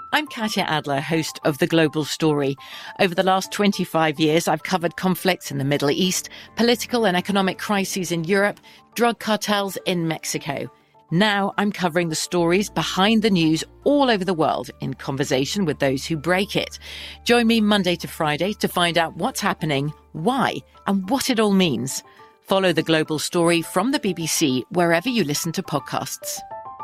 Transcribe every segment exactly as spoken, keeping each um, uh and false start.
I'm Katya Adler, host of The Global Story. Over the last twenty-five years, I've covered conflicts in the Middle East, political and economic crises in Europe, drug cartels in Mexico. Now I'm covering the stories behind the news all over the world in conversation with those who break it. Join me Monday to Friday to find out what's happening, why, and what it all means. Follow The Global Story from the B B C wherever you listen to podcasts.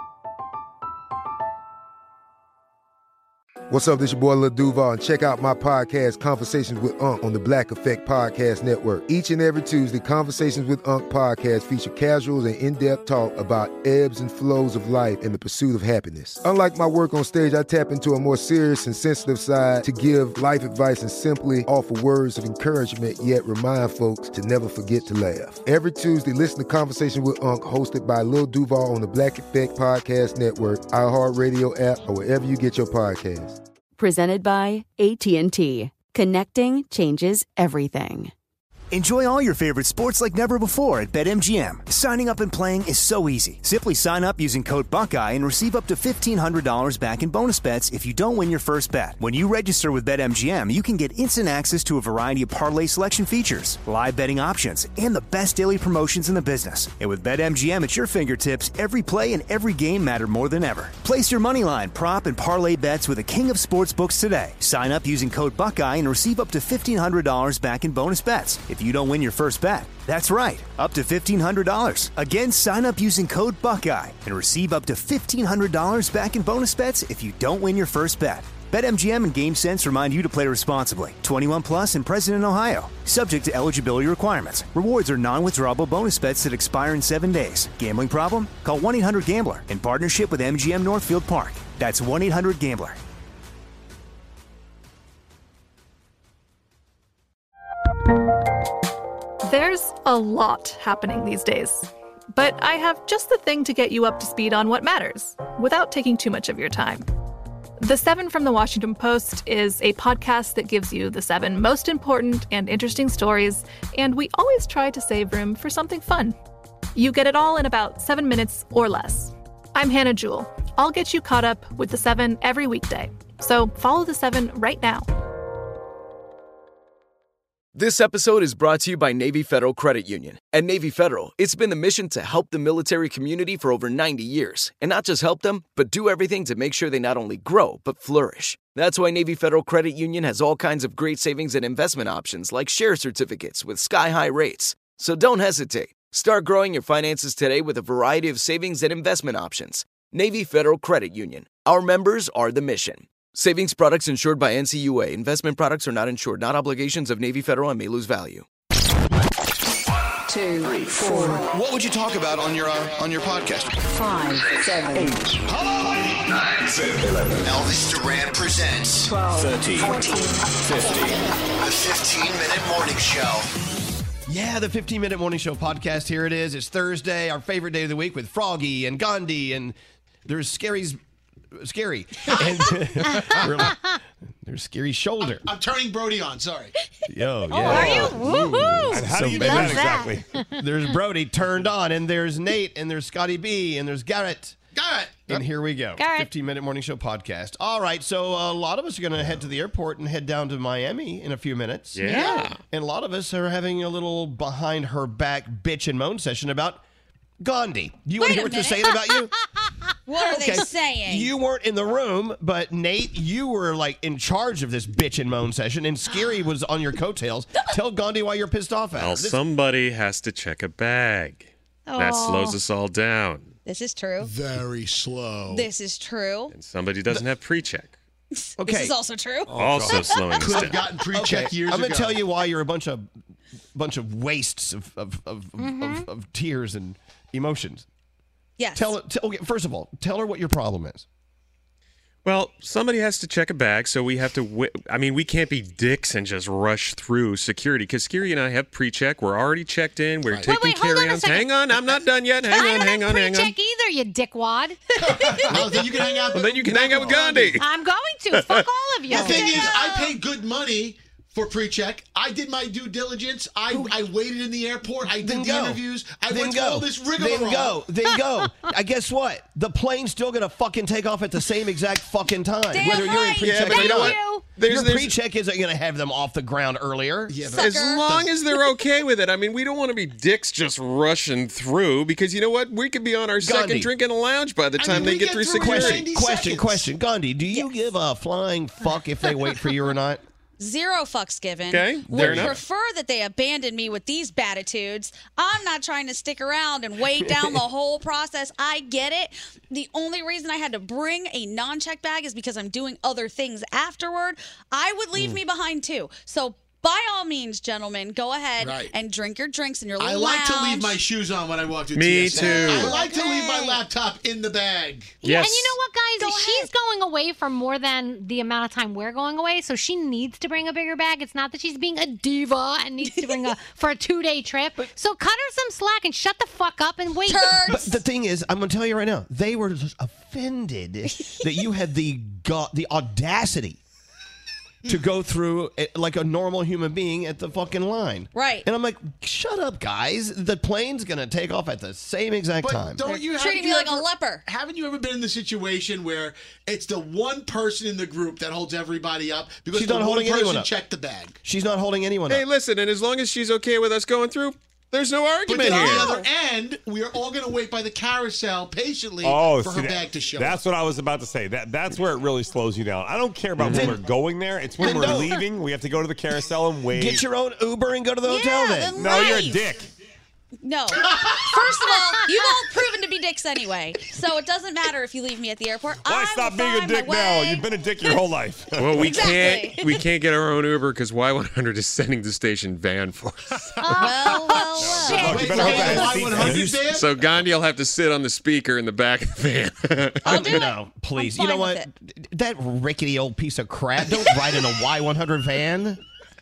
What's up, this your boy Lil Duval, and check out my podcast, Conversations with Unc, on the Black Effect Podcast Network. Each and every Tuesday, Conversations with Unc podcast feature casual and in-depth talk about ebbs and flows of life and the pursuit of happiness. Unlike my work on stage, I tap into a more serious and sensitive side to give life advice and simply offer words of encouragement, yet remind folks to never forget to laugh. Every Tuesday, listen to Conversation with Unc, hosted by Lil Duval on the Black Effect Podcast Network, iHeartRadio app, or wherever you get your podcasts. Presented by A T and T. Connecting changes everything. Enjoy all your favorite sports like never before at BetMGM. Signing up and playing is so easy. Simply sign up using code Buckeye and receive up to fifteen hundred dollars back in bonus bets if you don't win your first bet. When you register with BetMGM, you can get instant access to a variety of parlay selection features, live betting options, and the best daily promotions in the business. And with BetMGM at your fingertips, every play and every game matter more than ever. Place your moneyline, prop, and parlay bets with the king of sportsbooks today. Sign up using code Buckeye and receive up to fifteen hundred dollars back in bonus bets if you don't win your first bet. That's right, up to fifteen hundred dollars. Again, sign up using code Buckeye and receive up to fifteen hundred dollars back in bonus bets if you don't win your first bet. BetMGM and GameSense remind you to play responsibly. twenty-one plus and present in Ohio. Subject to eligibility requirements. Rewards are non-withdrawable bonus bets that expire in seven days. Gambling problem? Call one eight hundred gambler in partnership with M G M Northfield Park. That's one eight hundred gambler. There's a lot happening these days, but I have just the thing to get you up to speed on what matters without taking too much of your time. The Seven from the Washington Post is a podcast that gives you the seven most important and interesting stories, and we always try to save room for something fun. You get it all in about seven minutes or less. I'm Hannah Jewell. I'll get you caught up with the seven every weekday, so follow the seven right now. This episode is brought to you by Navy Federal Credit Union. At Navy Federal, it's been the mission to help the military community for over ninety years. And not just help them, but do everything to make sure they not only grow, but flourish. That's why Navy Federal Credit Union has all kinds of great savings and investment options like share certificates with sky-high rates. So don't hesitate. Start growing your finances today with a variety of savings and investment options. Navy Federal Credit Union. Our members are the mission. Savings products insured by N C U A. Investment products are not insured, not obligations of Navy Federal and may lose value. Two, three, four. What would you talk about on your uh, on your podcast? Five, seven, eight. Hello, nine, seven, eleven. Elvis Duran presents twelve, thirteen, fourteen, fifteen. The fifteen-minute morning show. Yeah, the fifteen-minute morning show podcast. Here it is. It's Thursday, our favorite day of the week with Froggy and Gandhi, and there's Scary's. Scary. And there's Scary's shoulder. I'm, I'm turning Brody on, sorry. Yo, yeah. Oh, are you? Woohoo! And how So do you do maybe- that exactly? There's Brody turned on, and there's Nate, and there's Scotty B, and there's Garrett. Garrett! And here we go. Garrett. fifteen-minute morning show podcast. All right, so a lot of us are going to head to the airport and head down to Miami in a few minutes. Yeah. And a lot of us are having a little behind her back bitch and moan session about Gandhi. Do you want to hear what they're saying about you? What are Okay, they saying? You weren't in the room, but Nate, you were like in charge of this bitch and moan session, and Scary was on your coattails. Tell Gandhi why you're pissed off at her. Well, This- somebody has to check a bag. That Aw. slows us all down. This is true. Very slow. This is true. And somebody doesn't have pre-check. okay. This is also true. Also slowing us Could have down. gotten pre-check Okay, years I'm ago. gonna tell you why you're a bunch of bunch of wastes of of, of, Mm-hmm. of, of tears and emotions. Yes. Tell it. Okay, first of all, tell her what your problem is. Well, somebody has to check a bag, so we have to. Wi- I mean, we can't be dicks and just rush through security because Scary and I have pre-check. We're already checked in. We're Right. taking Wait, wait, hold on a carry-ons. second. Hang on, I'm not done yet. Hang I on, don't hang have on, hang on. pre-check either, you dickwad. Well, then you can hang out. Well, then you can hang out with Gandhi. I'm going to. Fuck all of you. The thing is, I paid good money for pre-check. I did my due diligence. I, I waited in the airport. I did Then the go. interviews. I then went go. through all this rigmarole. Then go. Then go. I guess what? The plane's still gonna fucking take off at the same exact fucking time, Damn whether you're in right. pre-check Yeah, but or you know not. what? There's- Your there's- pre-check isn't gonna have them off the ground earlier. Yeah, but As Sucker. long as they're okay with it. I mean, we don't want to be dicks just rushing through because you know what? We could be on our Gandhi. second drink in a lounge by the I time mean, they we get get through through in security. ninety Question, seconds. question, Gandhi, do you give a flying fuck if they wait for you or not? Zero fucks given. Okay, fair Would enough. prefer that they abandon me with these attitudes. I'm not trying to stick around and wait down the whole process. I get it. The only reason I had to bring a non-check bag is because I'm doing other things afterward. I would leave Mm. me behind too. So by all means, gentlemen, go ahead Right. and drink your drinks in your I little like to leave lounge. my shoes on when I walk through Me T S A. too. I like to leave my Okay. laptop in the bag. Yeah, Yes. and you know what, guys? Go She's ahead. going away for more than the amount of time we're going away, so she needs to bring a bigger bag. It's not that she's being a diva and needs to bring a for a two day trip. So cut her some slack and shut the fuck up and wait. But the thing is, I'm going to tell you right now, they were just offended that you had the go- the audacity to go through it like a normal human being at the fucking line. Right. And I'm like, shut up, guys. The plane's going to take off at the same exact But time. don't you Treating have me you like a ever- leper. Haven't you ever been in the situation where it's the one person in the group that holds everybody up because She's the not one holding anyone person up. checked the bag? She's not holding anyone Hey, up. listen, and as long as she's okay with us going through, there's no But argument then on here. the other end, we are all going to wait by the carousel patiently Oh, for see, her that- bag to show That's up. what I was about to say. That that's where it really slows you down. I don't care about when we're going there. It's when Then we're don't. leaving. We have to go to the carousel and wait. Get your own Uber and go to the hotel Yeah, then. then no, you're a leave. dick. No. First of all, you've all proven to be dicks anyway, so it doesn't matter if you leave me at the airport. Why I'm stop being a fine my dick now? way. You've been a dick your whole life. Well, we Exactly. can't we can't get our own Uber because Y one hundred is sending the station van for us. Well, well, well. Look, you better hope that has seats in it. van? So Gandhi will have to sit on the speaker in the back of the van. I'll do no, it. please. I'm You know fine what? with That rickety old piece of crap. Don't ride in a Y one hundred van.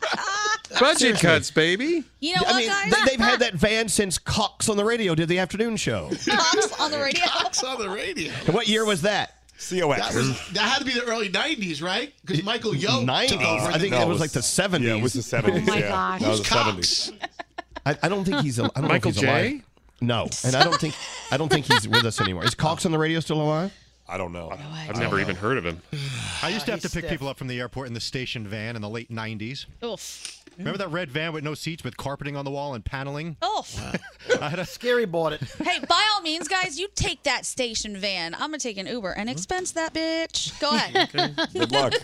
Budget Seriously. cuts, baby. You know I what, mean, guys? they- they've had that van since Cox on the radio did the afternoon show. Cox on the radio. Cox on the radio. And what year was that? C O X. That, was, that had to be the early nineties, right? Because Michael Yo nineties. took over. I think No, it it was was- like the seventies. Yeah, it was the seventies. Oh my yeah. gosh. That was the Cox. seventies. I, I don't think he's. I don't Michael know if he's J? alive. No, and I don't think. I don't think he's with us anymore. Is Cox on the radio still alive? I don't know. I've never even heard of him. I used to have to pick people up from the airport in the station van in the late nineties. Oof. Remember that red van with no seats with carpeting on the wall and paneling? Oof. I had a Scary bought it. Hey, by all means, guys, you take that station van. I'm gonna take an Uber and expense that bitch. Go ahead. Good luck.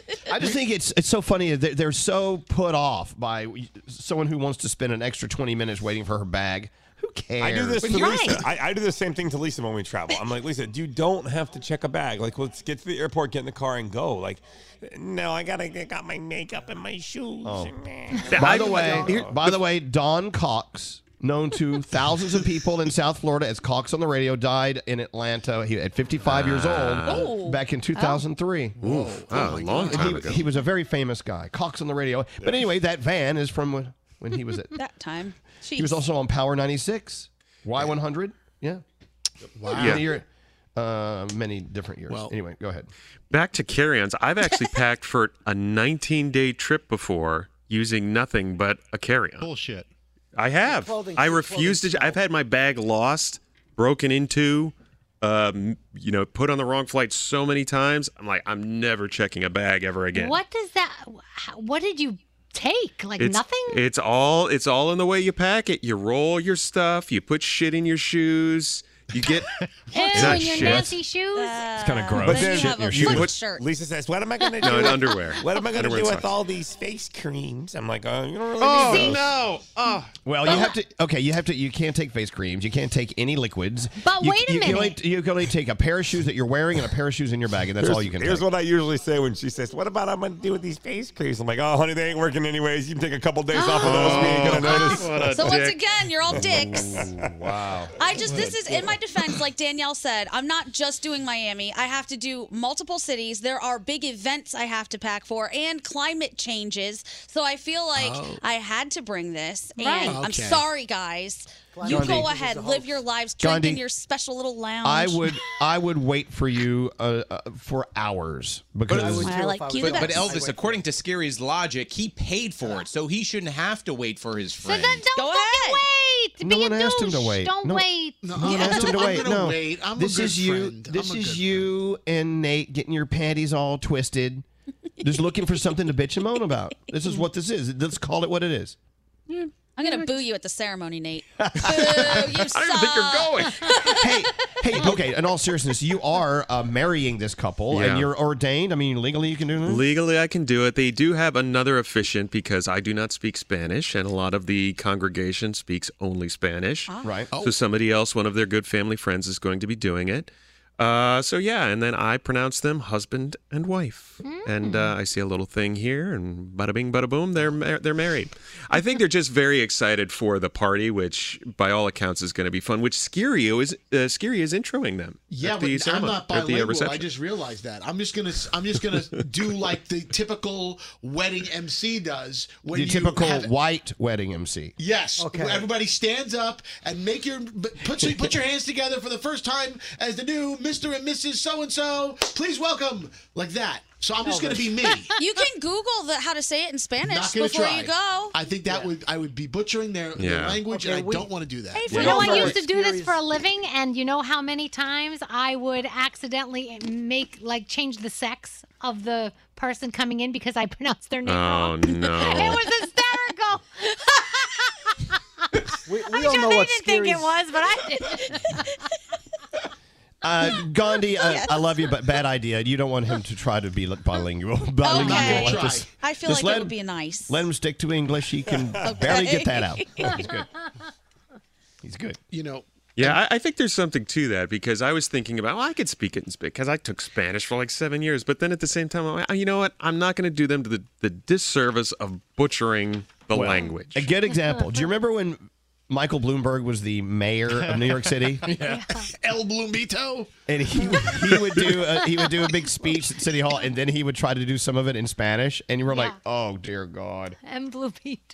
I just think it's it's so funny. They're, they're so put off by someone who wants to spend an extra twenty minutes waiting for her bag. Who cares? I do this to Right. Lisa. I, I do the same thing to Lisa when we travel. I'm like, Lisa, you don't have to check a bag. Like, let's get to the airport, get in the car, and go. Like, no, I gotta I got my makeup and my shoes. Oh. By the way, by the way, Don Cox, known to thousands of people in South Florida as Cox on the radio, died in Atlanta. He at fifty-five years old Ooh. back in two thousand three. Ooh, oh, a long time he, ago. he was a very famous guy. Cox on the radio. But anyway, that van is from when, when he was at. That time. He was also on Power ninety-six, Y one hundred. Yeah. Wow. Yeah. Many, year, uh, many different years. Well- anyway, go ahead. Back to carry-ons. I've actually packed for a nineteen-day trip before using nothing but a carry-on. bullshit. I have. Clothing- I refuse to. I've had my bag lost, broken into, um, you know, put on the wrong flight so many times. I'm like, I'm never checking a bag ever again. What does that? What did you take? Like It's, nothing? It's all. It's all in the way you pack it. You roll your stuff. You put shit in your shoes. You get Ew, not in your shit. nasty shoes? It's kind of gross. But Then then you have a you foot put- shirt. Lisa says, "What am I gonna do? No, in underwear. What am I gonna Underwear do and with socks. all these face creams?" I'm like, "Oh, you don't really Oh need those." no! Oh. Well, you have to. Okay, you have to. You can't take face creams. You can't take any liquids. But you, wait a you Can only, minute. you can only take a pair of shoes that you're wearing and a pair of shoes in your bag, and that's Here's, all you can here's take. what I usually say when she says, "What about I'm gonna do with these face creams?" I'm like, "Oh, honey, they ain't working anyways. You can take a couple days off of those. We ain't gonna notice." What a So once dick. again, you're all dicks. Wow. I just, this is in my defense, like Danielle said, I'm not just doing Miami. I have to do multiple cities. There are big events I have to pack for and climate changes. So I feel like Oh. I had to bring this. And Right. I'm Okay. sorry, guys. You Gandhi. go ahead, live your lives, drink Gandhi, in your special little lounge. I would I would wait for you uh, uh, for hours because I would too I like if I you But, the but best. Elvis, according to Scary's logic, he paid for it, so he shouldn't have to wait for his So friend. then don't fucking wait. No Be one a asked him to douche. wait. Don't No. wait. No one asked him to I'm wait. gonna No, wait. I'm a this good is you. friend. This I'm a is good you and Nate getting your panties all twisted, just looking for something to bitch and moan about. This is what this is. Let's call it what it is. I'm gonna boo you at the ceremony, Nate. Boo, you I don't even think you're going. hey, hey, okay. In all seriousness, you are uh, marrying this couple, Yeah. and you're ordained. I mean, legally, you can do this. Legally, I can do it. They do have another officiant because I do not speak Spanish, and a lot of the congregation speaks only Spanish. Right. So somebody else, one of their good family friends, is going to be doing it. Uh, so yeah, and then I pronounce them husband and wife, and uh, I see a little thing here, and bada bing, bada boom, they're mar- they're married. I think they're just very excited for the party, which by all accounts is going to be fun. Which Skirio is uh, Skiri is introing them. Yeah, at the but I'm ceremony, not at the, uh, bilingual. I reception. just realized that. I'm just gonna I'm just gonna do like the typical wedding M C does. When The you typical have- white wedding M C. Yes. Okay. Everybody stands up and make your put your, put your hands together for the first time as the new Mister and Missus So and So. Please welcome like that. So I'm just going to be me. You can Google the, how to say it in Spanish Not gonna before try. you go. I think that would I would be butchering their, their Yeah. language, Okay, and I we- don't want to do that. You know, I used to do this for a living, and you know how many times I would accidentally make, like, change the sex of the person coming in because I pronounced their name Oh wrong. no! It was hysterical. We, we I'm all sure know they what didn't think it Scary's- was, but I did. Uh, Gandhi, uh, I love you, but bad idea. You don't want him to try to be bilingual. bilingual Okay. like this. I feel Just like let it would him- be nice. Let him stick to English. He can barely get that out. He's good. He's good. You know. Yeah, I, I think there's something to that because I was thinking about, well, I could speak it in Spanish because I took Spanish for like seven years. But then at the same time, I'm like, oh, you know what? I'm not going to do them to the, the disservice of butchering the Well, language. A good example. Do you remember when Michael Bloomberg was the mayor of New York City? Yeah. El Bloomito. And he he would do a, he would do a big speech at City Hall, and then he would try to do some of it in Spanish, and you were like, "Oh dear God!" And Blupito.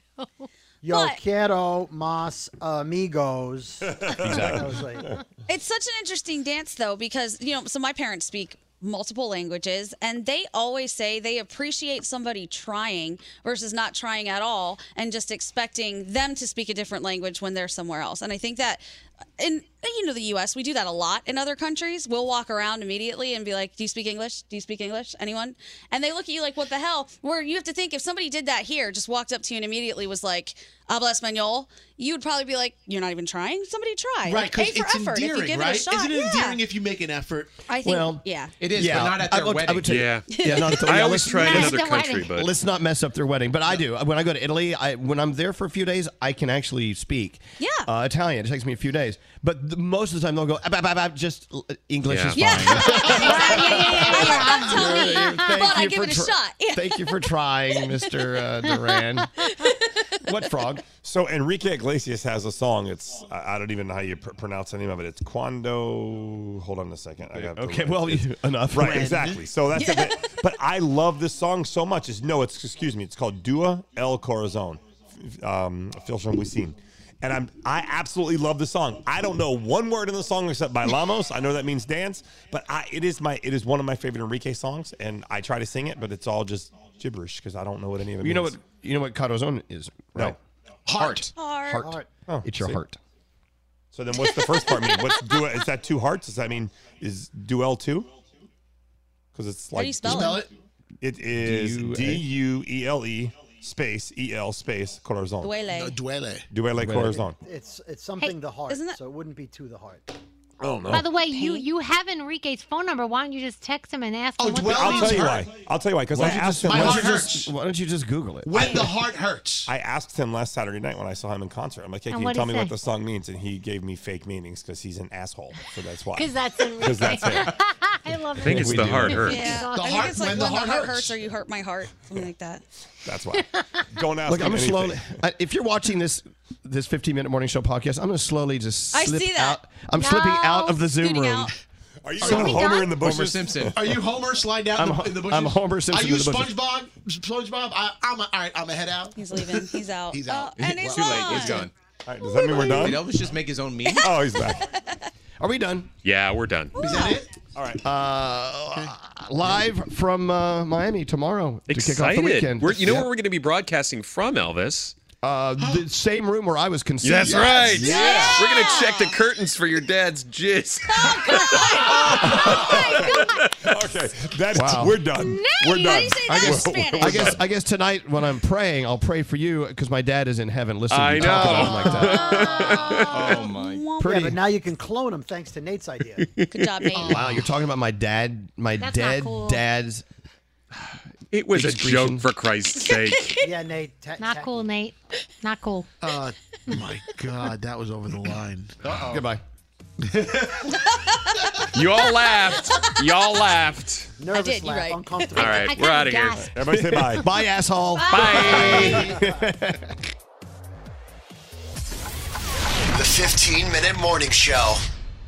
Yo But- quiero más amigos. Exactly. I was like, It's such an interesting dance, though, because, you know, so my parents speak multiple languages, and they always say they appreciate somebody trying versus not trying at all and just expecting them to speak a different language when they're somewhere else. And I think that in, you know, the U S, we do that a lot. In other countries, we'll walk around immediately and be like, do you speak English? Do you speak English? Anyone? And they look at you like, what the hell? Where you have to think, if somebody did that here, just walked up to you and immediately was like, habla español, you would probably be like, you're not even trying? Somebody try. Right, Like, because A for it's effort. If you endearing, give right? it a shot. Isn't it yeah. endearing if you make an effort? I think, Well, yeah. It is, Yeah, but not at I their would- I wedding. would tell you- Yeah. Yeah, not at the I yeah, always let's- try in Not at another the country, wedding. but Let's not mess up their wedding. But I do. When I go to Italy, I when I'm there for a few days, I can actually speak Yeah. uh, Italian. It takes me a few days. But the, most of the time, they'll go, "Ah, bah, bah, bah," just uh, English Yeah. is Yeah. fine. yeah, yeah, yeah, yeah. I let them tell me, Thank but I you give for it a tr- shot. Yeah. Thank you for trying, Mister Uh, Duran. What frog? So Enrique Iglesias has a song. It's I I don't even know how you pr- pronounce the name of it. It's Cuando. Hold on a second. I got Okay, well, enough. right, exactly. So that's it. But, but I love this song so much. It's no, it's excuse me. It's called Dua El Corazon, um, Phil from Wisin. And I'm I absolutely love the song. I don't know one word in the song except Bailamos. I know that means dance, but I it is my it is one of my favorite Enrique songs, and I try to sing it, but it's all just gibberish because I don't know what any of it You means. know what? You know what Corazon is, right? No. Heart. Heart. Heart. Heart. Oh, It's your see. heart. So then, what's the first part mean? What's Dua? Is that two hearts? Does that mean is Duel two? Because it's How like do you spell, Spell it? it. it is D U A. D U E L E space E L space Corazon. Duele. No, duele. Duele Corazon. it's it's something Hey, the heart, isn't that- so it wouldn't be to the heart. Oh no! By the way, you you have Enrique's phone number. Why don't you just text him and ask Oh, him what dwell the I'll means tell you hurt. why. I'll tell you why. Because Why I don't you asked just- him. My why don't heart you last, just- Why don't you just Google it? When the heart hurts. I asked him last Saturday night when I saw him in concert. I'm like, hey, And can you what'd tell he me what say? the song means? And he gave me fake meanings because he's an asshole. So that's why. Because that's Enrique. Because that's it. I love I think it's We the do. heart hurts. Yeah. The I think heart- it's like when when, the heart heart hurts. hurts or you hurt my heart. Something like that. That's why. Don't ask Look, him I'm anything. slowly. I, if you're watching this this fifteen minute morning show podcast, I'm going to slowly just I slip see that. out. I'm slipping No. out of the Zoom Scooting room. out. Are you So- going Are we Homer done? in the bushes? Homer Simpson. Are you Homer? Slide down I'm the, Ho- in the bushes. I'm Homer Simpson Are you in the bushes. SpongeBob? SpongeBob? I, I'm a, all right. I'm a head out. He's leaving. He's out. He's Oh, out. and he's Too late. on. He's gone. right, does that mean we're done? Did Elvis just make his own meme? Oh, he's back. Are we done? Yeah, we're done. Is that it? All right. Uh, live from uh, Miami tomorrow to kick off the weekend. We're, you know Yeah. where we're going to be broadcasting from, Elvis? Uh, the same room where I was conceived. That's right. Yeah. We're going to check the curtains for your dad's jizz. Okay, that's Wow. we're done. We're done. I guess, I guess I guess tonight when I'm praying, I'll pray for you because my dad is in heaven listening I to me talk know. about him like that. Oh my. Pretty. Yeah, but now you can clone him thanks to Nate's idea. Good job, Nate. Wow, you're talking about my dad, my That's not dead cool. dad's. It was a Excretion. joke, for Christ's sake. Yeah, Nate. ta- Not ta- cool, Nate. Not cool. Uh, my God, that was over the line. Uh-oh. Goodbye. You all laughed. Y'all laughed. Nervous did, you're laugh, right. uncomfortable. All right, I we're out of kinda here. gasped. Everybody say bye. Bye, asshole. Bye. The fifteen minute morning show.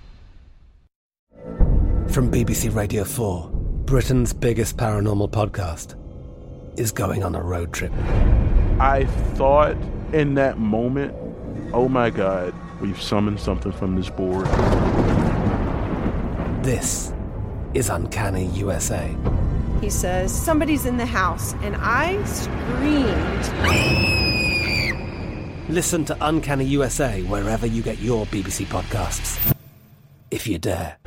From B B C Radio four, Britain's biggest paranormal podcast is going on a road trip. I thought in that moment, oh my God, we've summoned something from this board. This is Uncanny U S A. He says, somebody's in the house, and I screamed. Listen to Uncanny U S A wherever you get your B B C podcasts, if you dare.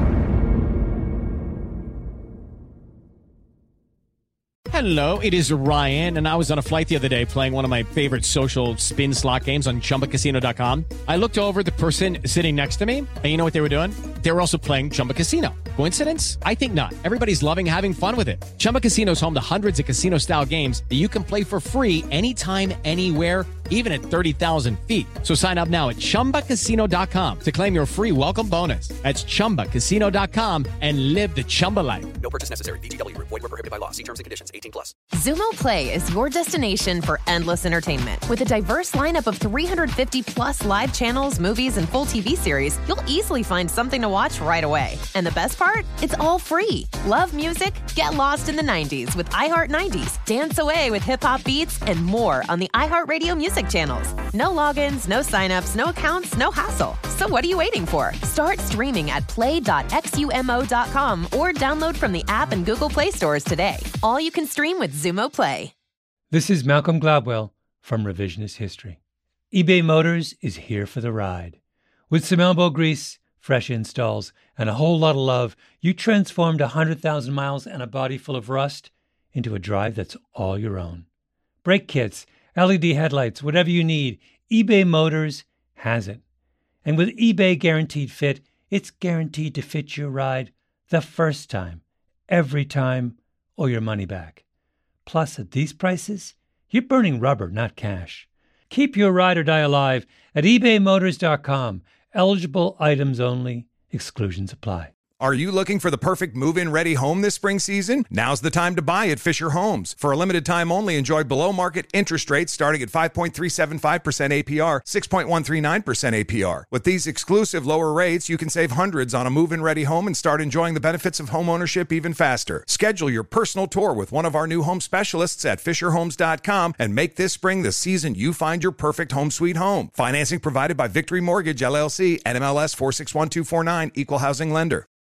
Hello, it is Ryan, and I was on a flight the other day playing one of my favorite social spin slot games on Chumba Casino dot com. I looked over at the person sitting next to me, and you know what they were doing? They were also playing Chumba Casino. Coincidence? I think not. Everybody's loving having fun with it. Chumba Casino is home to hundreds of casino-style games that you can play for free anytime, anywhere, even at thirty thousand feet. So sign up now at Chumba Casino dot com to claim your free welcome bonus. That's Chumba Casino dot com and live the Chumba life. No purchase necessary. V G W. Void where prohibited by law. See terms and conditions. eighteen plus. Zumo Play is your destination for endless entertainment. With a diverse lineup of three hundred fifty plus live channels, movies, and full T V series, you'll easily find something to watch right away. And the best part? It's all free. Love music? Get lost in the nineties with iHeart nineties. Dance away with hip-hop beats and more on the iHeartRadio music channels. No logins, no signups, no accounts, no hassle. So what are you waiting for? Start streaming at play dot xumo dot com or download from the app and Google Play stores today. All you can stream with Zumo Play. This is Malcolm Gladwell from Revisionist History. eBay Motors is here for the ride. With some elbow grease, fresh installs, and a whole lot of love, you transformed one hundred thousand miles and a body full of rust into a drive that's all your own. Brake kits, L E D headlights, whatever you need, eBay Motors has it. And with eBay Guaranteed Fit, it's guaranteed to fit your ride the first time, every time, or your money back. Plus, at these prices, you're burning rubber, not cash. Keep your ride or die alive at ebay motors dot com. Eligible items only. Exclusions apply. Are you looking for the perfect move-in ready home this spring season? Now's the time to buy at Fisher Homes. For a limited time only, enjoy below-market interest rates starting at five point three seven five percent A P R, six point one three nine percent A P R. With these exclusive lower rates, you can save hundreds on a move-in ready home and start enjoying the benefits of home ownership even faster. Schedule your personal tour with one of our new home specialists at fisher homes dot com and make this spring the season you find your perfect home sweet home. Financing provided by Victory Mortgage, L L C, N M L S four six one two four nine, Equal Housing Lender.